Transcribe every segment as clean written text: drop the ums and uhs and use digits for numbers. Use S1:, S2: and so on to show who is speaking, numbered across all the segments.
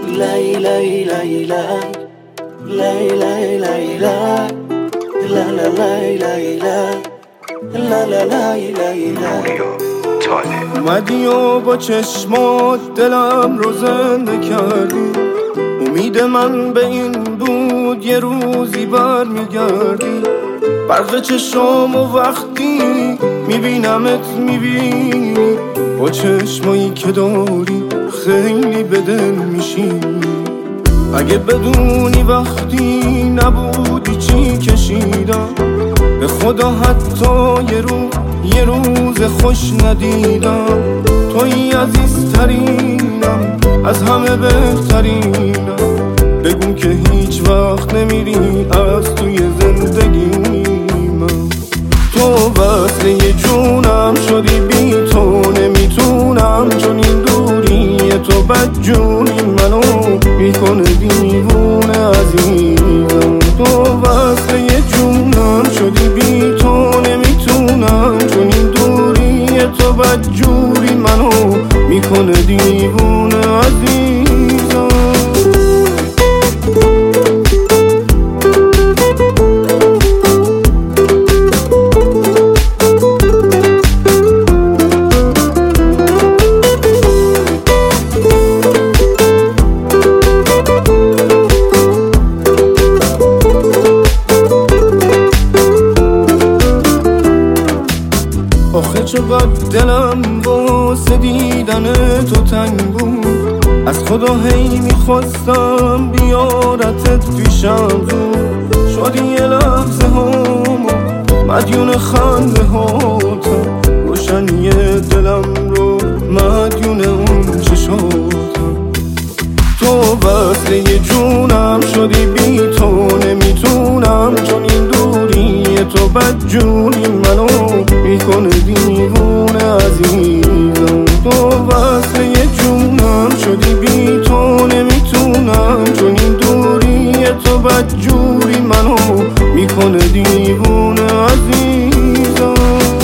S1: lay lay lay lay lay lay lay lay la la lay lay lay la la lay lay lay.
S2: اومدی و با چشمات دلم رو زنده کردی، امید من به این بود یه روزی بر میگردی. برق چشم و وقتی میبینمت میبینی، با چشمایی که داری خیلی به دل میشینی. اگه بدونی وقتی نبودی چی کشیدم، به خدا حتی یه روز خوش ندیدم. توی عزیزترینم، از همه بهترینم. بگو که هیچ وقت نمیری از توی زندگی من. تو وصل یه جونم شدی، بی تو نمیتونم، چون این دوری تو بدجونی منو میکنه دیوونه عزیزم. تو وصل یه جونم شدی، بی تو نمیتونم، چون این دوری تو بدجوری منو میکنه دیوونه عزیزم. آخه چقدر دلم واسه دیدن تو تنگ بود، از خدا هی میخواستم بیارتت پیشم زود. شدی یه لحظه هامو مدیون خنده هاتم، روشنی دلم رو مدیون اون چشاتم. تو وصل یه جونم شدی، بی تو نمیتونم، چون این دوری تو بدجونی منو میکنه دیوونه عزیزم. تو وصل یه جونم شدی، بی تو نمیتونم، چون این دوری تو بدجوری منو میکنه دیوونه عزیزم.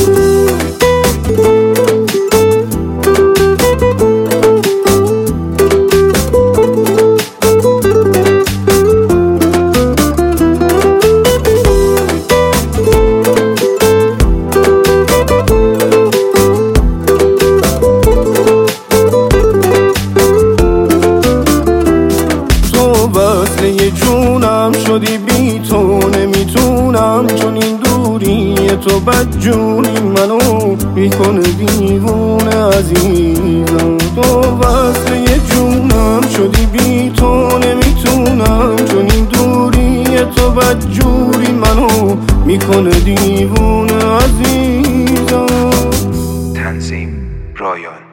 S2: وصل یه جونم شدی، بی تو نمیتونم، چون این دوری تو بدجونی منو میکنه دیوونه عزیزم. تو وصل یه جونم شدی، بی تو نمیتونم، چون این دوری تو بدجوری منو میکنه دیوونه عزیزم.
S3: تنظیم رایان.